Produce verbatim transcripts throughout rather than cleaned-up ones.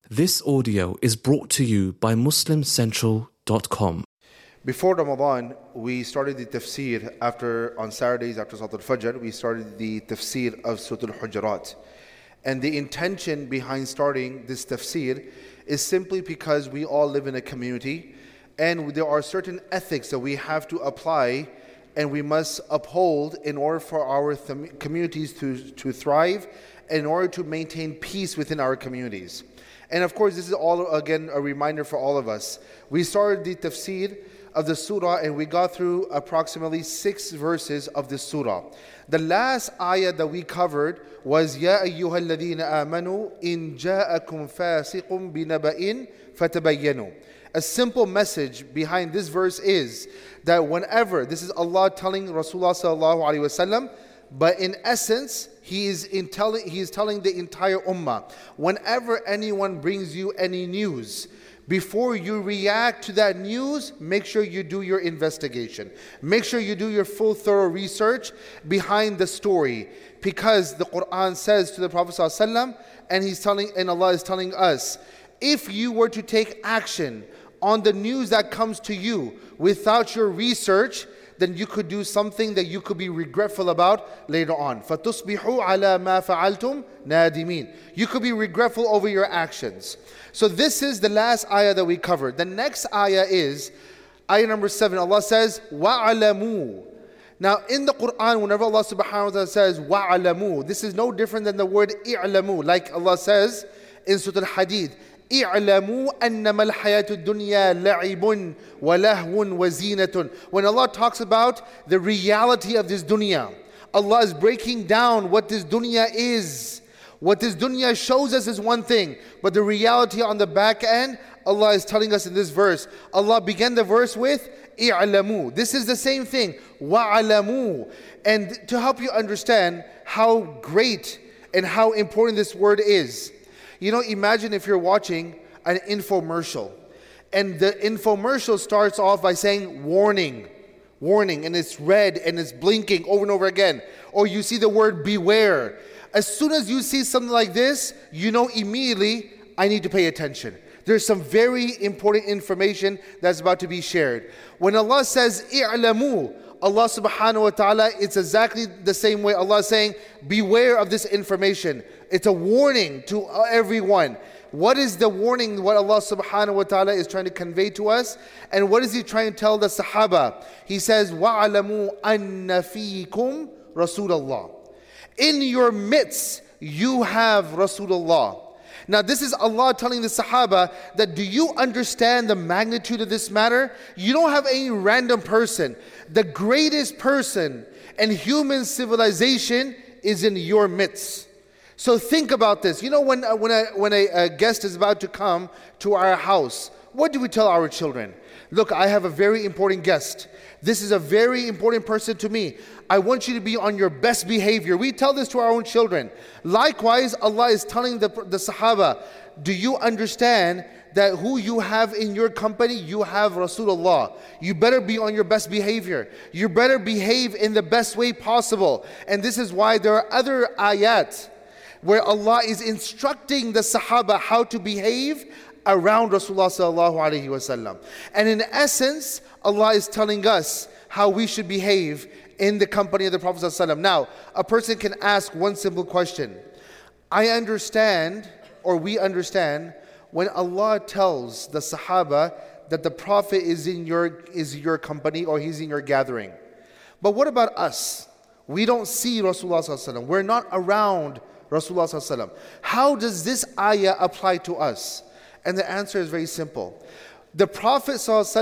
This audio is brought to you by Muslim Central dot com. Before Ramadan, we started the tafsir after, on Saturdays after Salat al-Fajr, we started the tafsir of Surah Al-Hujurat. And the intention behind starting this tafsir is simply because we all live in a community and there are certain ethics that we have to apply and we must uphold in order for our th- communities to, to thrive, and in order to maintain peace within our communities. And of course, this is all, again, a reminder for all of us. We started the tafsir of the surah and we got through approximately six verses of the surah. The last ayah that we covered was Ya ayyuhal ladhina amanu in ja'akum fasiqum binaba'in fatabayyanu. A simple message behind this verse is that whenever, this is Allah telling Rasulullah sallallahu alaihi wasallam, but in essence, He is in telling He is telling the entire ummah, whenever anyone brings you any news, before you react to that news, make sure you do your investigation. Make sure you do your full thorough research behind the story. Because the Quran says to the Prophet ﷺ, and he's telling and Allah is telling us, if you were to take action on the news that comes to you without your research, then you could do something that you could be regretful about later on. فَتُصْبِحُوا عَلَى مَا فَعَلْتُمْ نَادِمِينَ. You could be regretful over your actions. So this is the last ayah that we covered. The next ayah is ayah number seven. Allah says, وَعَلَمُوا. Now in the Quran, whenever Allah subhanahu wa ta'ala says, وَعَلَمُوا, this is no different than the word إِعْلَمُوا. Like Allah says in Surah Al-Hadid, اعلموا أنما الحياة الدنيا لعب ولهو وزينة. When Allah talks about the reality of this dunya, Allah is breaking down what this dunya is. What this dunya shows us is one thing, but the reality on the back end, Allah is telling us in this verse. Allah began the verse with اعلموا. This is the same thing, وعلموا. And to help you understand how great and how important this word is, you know, imagine if you're watching an infomercial and the infomercial starts off by saying warning, warning, and it's red and it's blinking over and over again. Or you see the word beware. As soon as you see something like this, you know immediately, I need to pay attention. There's some very important information that's about to be shared. When Allah says, i'lamu, Allah subhanahu wa ta'ala, it's exactly the same way. Allah is saying, beware of this information. It's a warning to everyone. What is the warning, what Allah subhanahu wa ta'ala is trying to convey to us? And what is He trying to tell the Sahaba? He says, وَعَلَمُوا أَنَّ فِيكُمْ رَسُولَ اللَّهِ. In your midst, you have Rasulullah. Now this is Allah telling the Sahaba that, do you understand the magnitude of this matter? You don't have any random person. The greatest person in human civilization is in your midst. So think about this. You know, when uh, when, a, when a, a guest is about to come to our house, what do we tell our children? Look, I have a very important guest. This is a very important person to me. I want you to be on your best behavior. We tell this to our own children. Likewise, Allah is telling the, the Sahaba, do you understand that who you have in your company, you have Rasulullah. You better be on your best behavior. You better behave in the best way possible. And this is why there are other ayat where Allah is instructing the Sahaba how to behave around Rasulullah sallallahu alaihi wasallam. And in essence, Allah is telling us how we should behave in the company of the Prophet sallallahu alaihi wasallam. Now, a person can ask one simple question. I understand, or we understand, when Allah tells the Sahaba that the Prophet is in your is your company or he's in your gathering. But what about us? We don't see Rasulullah sallallahu alaihi wasallam. We're not around Rasulullah sallallahu alaihi wasallam. How does this ayah apply to us? And the answer is very simple. The Prophet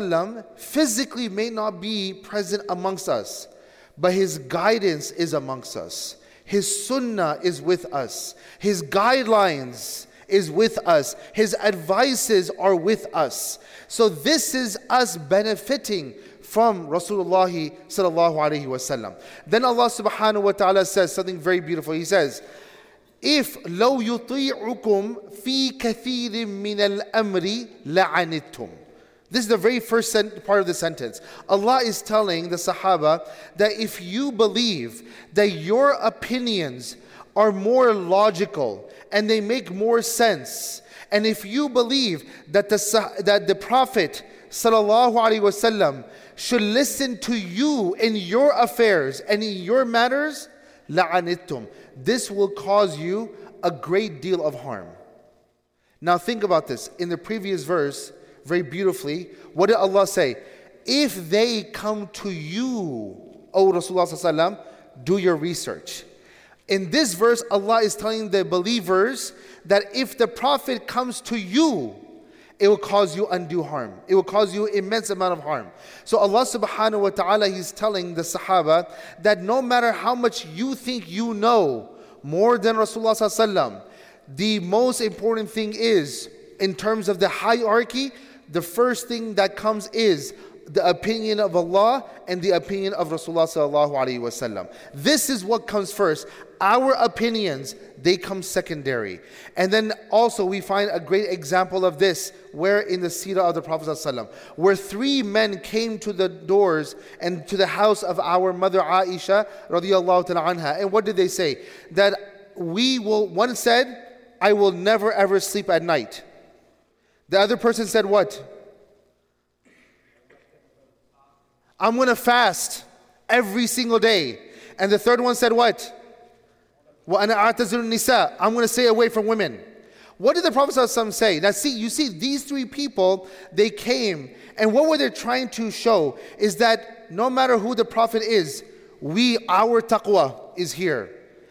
ﷺ physically may not be present amongst us, but his guidance is amongst us. His sunnah is with us. His guidelines is with us. His advices are with us. So this is us benefiting from Rasulullah sallallahu alaihi wasallam. Then Allah subhanahu wa ta'ala says something very beautiful. He says, if لو يطيعكم في كثير من الأمر لعنتم. This is the very first part of the sentence. Allah is telling the Sahaba that if you believe that your opinions are more logical and they make more sense And if you believe that the, that the Prophet sallallahu alaihi wasallam should listen to you in your affairs and in your matters, لَعَنِتُّمْ. This will cause you a great deal of harm. Now think about this. In the previous verse, very beautifully, what did Allah say? If they come to you, O Rasulullah sallallahu alaihi wasallam, do your research. In this verse, Allah is telling the believers that if the Prophet comes to you, it will cause you undue harm. It will cause you immense amount of harm. So Allah subhanahu wa ta'ala, He's telling the Sahaba that no matter how much you think you know more than Rasulullah sallallahu alaihi wasallam, the most important thing is, in terms of the hierarchy, the first thing that comes is the opinion of Allah and the opinion of Rasulullah sallallahu alaihi wasallam. This is what comes first. Our opinions, they come secondary. And then also we find a great example of this, where in the seerah of the Prophet sallallahu alaihi wasallam, where three men came to the doors and to the house of our mother Aisha radiyallahu ta'ala anha. And what did they say? That we will, one said, I will never ever sleep at night. The other person said what? I'm going to fast every single day. And the third one said what? وَأَنَا أَعْتَزِلُ النِّسَاءِ. I'm going to stay away from women. What did the Prophet ﷺ say? Now see, you see, these three people, they came, and what were they trying to show? Is that no matter who the Prophet is, we, our taqwa is here.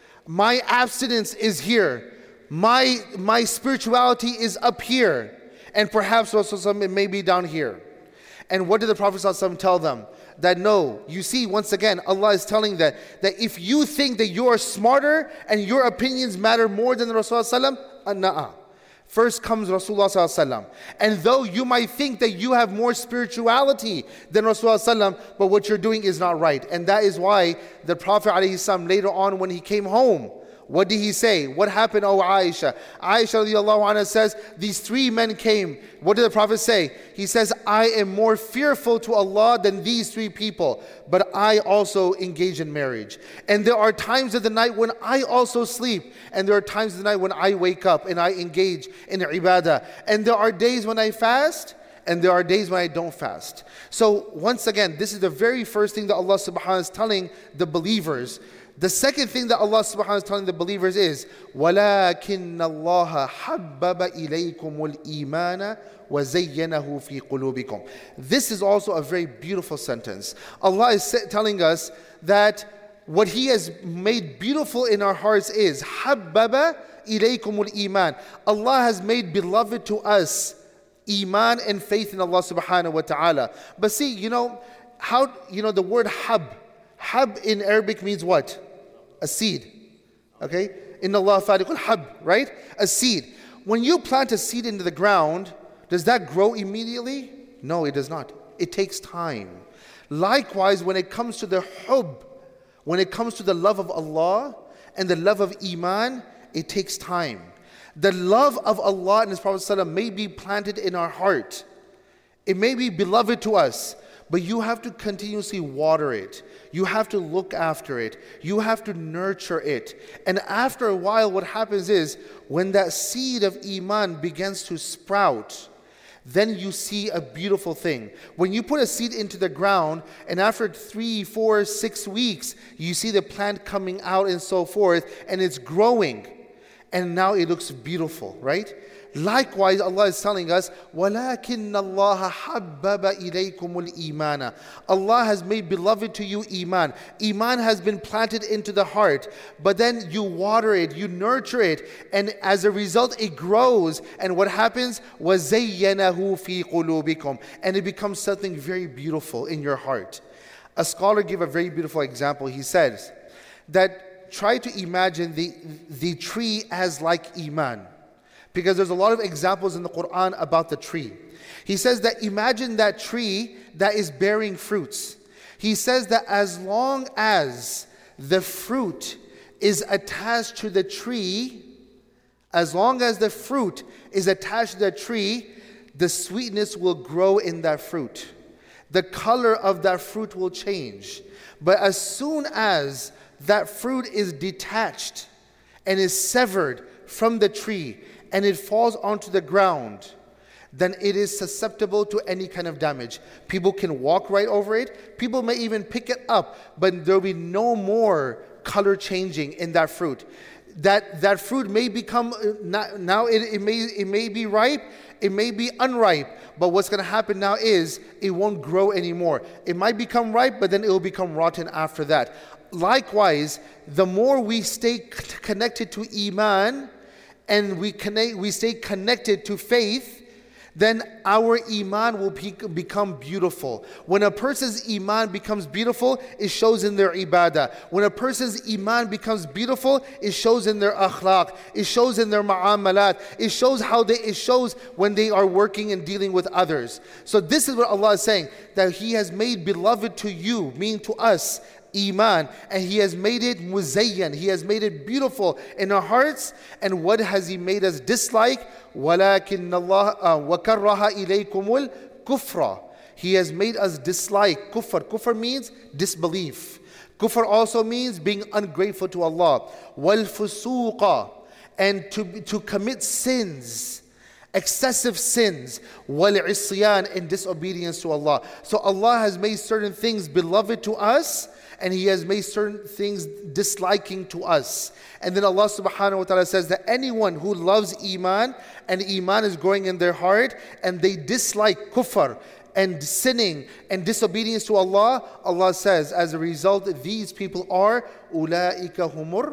My abstinence is here. My, my spirituality is up here. And perhaps Rasulullah it may be down here. And what did the Prophet ﷺ tell them? That no, you see, once again, Allah is telling that, that if you think that you are smarter and your opinions matter more than the Rasulullah ﷺ, nah. First comes Rasulullah ﷺ. And though you might think that you have more spirituality than Rasulullah ﷺ, but what you're doing is not right. And that is why the Prophet ﷺ later on when he came home, what did he say? What happened, O Aisha? Aisha radiallahu anha says, these three men came. What did the Prophet say? He says, I am more fearful to Allah than these three people, but I also engage in marriage. And there are times of the night when I also sleep, and there are times of the night when I wake up and I engage in ibadah. And there are days when I fast, and there are days when I don't fast. So once again, this is the very first thing that Allah subhanahu wa ta'ala is telling the believers. The second thing that Allah subhanahu wa ta'ala is telling the believers is وَلَكِنَّ اللَّهَ حَبَّبَ إِلَيْكُمُ الْإِيمَانَ وَزَيَّنَهُ فِي قُلُوبِكُم. This is also a very beautiful sentence. Allah is telling us that what He has made beautiful in our hearts is حَبَّبَ إِلَيْكُمُ الْإِيمَانَ. Allah has made beloved to us Iman and faith in Allah subhanahu wa ta'ala. But see, you know, how, you know, the word hab, hab in Arabic means what? A seed. Okay? Inna Allah fariqul hab, right? A seed. When you plant a seed into the ground, does that grow immediately? No, it does not. It takes time. Likewise, when it comes to the hub, when it comes to the love of Allah and the love of Iman, it takes time. The love of Allah and His Prophet ﷺ may be planted in our heart. It may be beloved to us, but you have to continuously water it. You have to look after it. You have to nurture it. And after a while, what happens is, when that seed of Iman begins to sprout, then you see a beautiful thing. When you put a seed into the ground, and after three, four, six weeks, you see the plant coming out and so forth, and it's growing. And now it looks beautiful, right? Likewise, Allah is telling us, وَلَكِنَّ اللَّهَ حَبَّبَ إِلَيْكُمُ الْإِيمَانَ. Allah has made beloved to you Iman. Iman has been planted into the heart, but then you water it, you nurture it, and as a result it grows. And what happens? وَزَيَّنَهُ فِي قُلُوبِكُمْ. And it becomes something very beautiful in your heart. A scholar gave a very beautiful example. He says that try to imagine the, the tree as like Iman. Because there's a lot of examples in the Quran about the tree. He says that imagine that tree that is bearing fruits. He says that as long as the fruit is attached to the tree, as long as the fruit is attached to the tree, the sweetness will grow in that fruit. The color of that fruit will change. But as soon as that fruit is detached and is severed from the tree, and it falls onto the ground, then it is susceptible to any kind of damage. People can walk right over it. People may even pick it up, but there will be no more color changing in that fruit. That that fruit may become, now it, it, may, it may be ripe, it may be unripe, but what's going to happen now is it won't grow anymore. It might become ripe, but then it will become rotten after that. Likewise, the more we stay c- connected to Iman, and we connect, we stay connected to faith, then our Iman will be, become beautiful. When a person's Iman becomes beautiful, it shows in their ibadah. When a person's Iman becomes beautiful, it shows in their akhlaq. It shows in their ma'amalat. It shows how they, it shows when they are working and dealing with others. So this is what Allah is saying, that He has made beloved to you, meaning to us, Iman, and He has made it muzayyan, He has made it beautiful in our hearts. And what has He made us dislike? وَلَكِنَّ اللَّهَ وَكَرَّهَ إِلَيْكُمُ الْكُفْرَ. He has made us dislike kufr. Kufr means disbelief. Kufr also means being ungrateful to Allah. وَالْفُسُوقَ, and to, to commit sins, excessive sins, وَالْعِصْيَانِ, in disobedience to Allah. So Allah has made certain things beloved to us, and He has made certain things disliking to us. And then Allah subhanahu wa ta'ala says that anyone who loves Iman, and Iman is growing in their heart, and they dislike kufr and sinning and disobedience to Allah, Allah says, as a result, these people are أُولَٰئِكَ هُمُ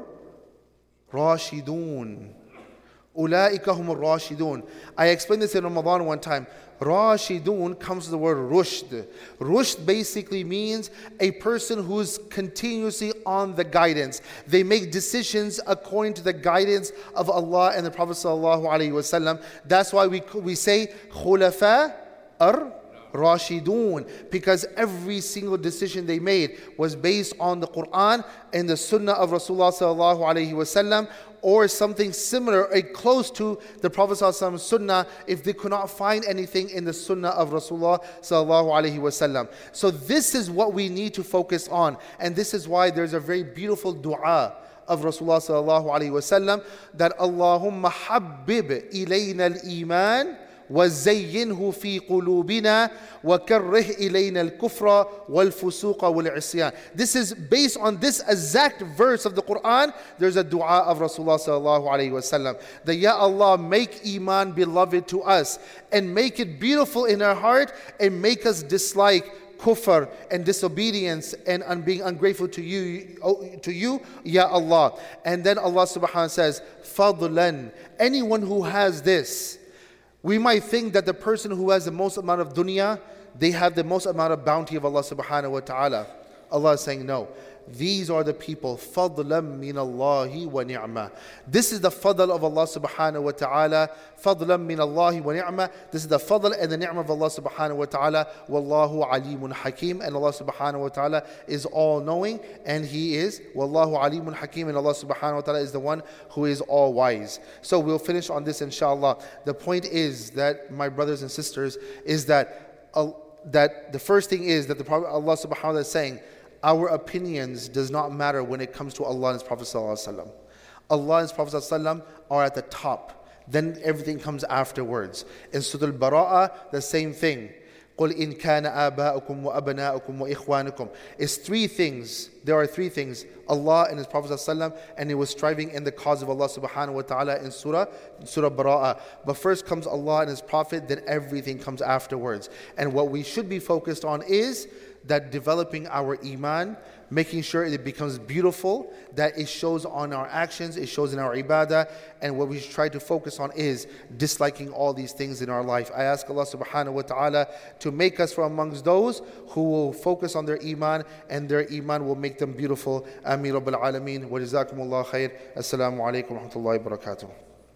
الرَّاشِدُونَ. أُولَٰئِكَ هُمُ الرَّاشِدُونَ. I explained this in Ramadan one time. Rashidun comes from the word rushd. Rushd basically means a person who's continuously on the guidance. They make decisions according to the guidance of Allah and the Prophet sallallahu alaihi wasallam. That's why we we say khulafa ar Rashidun, because every single decision they made was based on the Quran and the Sunnah of Rasulullah sallallahu alaihi wasallam, or something similar, or close to the Prophet sallallahu alaihi wasallam's Sunnah, if they could not find anything in the Sunnah of Rasulullah sallallahu alaihi wasallam. So this is what we need to focus on, and this is why there's a very beautiful dua of Rasulullah sallallahu alaihi wasallam, that Allahumma habbib ilayna al-iman وَزَيِّنْهُ فِي قُلُوبِنَا وَكَرِّهْ إِلَيْنَا الْكُفْرَ وَالْفُسُوقَ وَالْعِصْيَانَ. This is based on this exact verse of the Quran. There's a dua of Rasulullah sallallahu alaihi wasallam, that Ya Allah, make Iman beloved to us, and make it beautiful in our heart, and make us dislike kufr and disobedience and un- being ungrateful to you, to you, Ya Allah. And then Allah subhanahu wa ta'ala says, فَضْلًا. Anyone who has this, we might think that the person who has the most amount of dunya, they have the most amount of bounty of Allah subhanahu wa ta'ala. Allah is saying, no. These are the people, فَضْلًا مِّنَ اللَّهِ وَنِعْمَةً. This is the fadl of Allah subhanahu wa ta'ala. فَضْلًا مِّنَ اللَّهِ وَنِعْمَةً. This is the fadl and the ni'mah of Allah subhanahu wa ta'ala. وَاللَّهُ عَلِيمٌ حَكِيمٌ. And Allah subhanahu wa ta'ala is all-knowing, and He is وَاللَّهُ عَلِيمٌ حَكِيمٌ. And Allah subhanahu wa ta'ala is the one who is all-wise. So we'll finish on this inshallah. The point is that, my brothers and sisters, is that, uh, that the first thing is that the Prophet Allah subhanahu wa ta'ala is saying, our opinions does not matter when it comes to Allah and His Prophet sallallahu alaihi wasallam. Allah and His Prophet sallallahu alaihi wasallam are at the top. Then everything comes afterwards. In Surah Al-Bara'ah, the same thing. قُلْ إِنْ كَانَ آبَاؤُكُمْ وَأَبْنَاؤُكُمْ وَإِخْوَانُكُمْ. It's three things. There are three things. Allah and His Prophet ﷺ, and He was striving in the cause of Allah subhanahu wa ta'ala in Surah, Surah Bara'ah. But first comes Allah and His Prophet, then everything comes afterwards. And what we should be focused on is that developing our iman, making sure it becomes beautiful, that it shows on our actions, it shows in our ibadah, and what we should try to focus on is disliking all these things in our life. I ask Allah subhanahu wa ta'ala to make us from amongst those who will focus on their iman, and their iman will make them beautiful. Ameen Rabbil Alameen. Wa jazakumullah khair. Assalamu alaikum wa rahmatullahi wa barakatuh.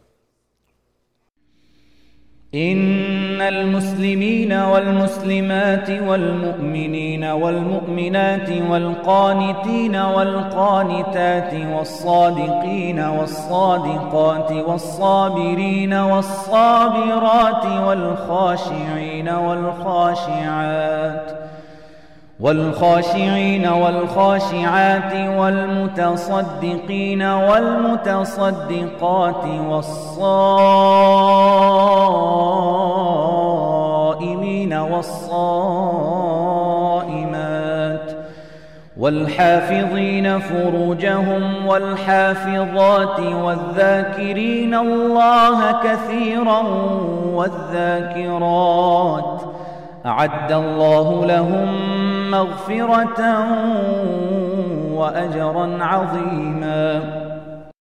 إن المسلمين والمسلمات والمؤمنين والمؤمنات والقانتين والقانتات والصادقين والصادقات والصابرين والصابرات والخاشعين والخاشعات والخاشعين والخاشعات والمتصدقين والمتصدقات والصائمين والصائمات والحافظين فروجهم والحافظات والذاكرين الله كثيرا والذاكرات أعد الله لهم مغفرة وأجرا عظيما.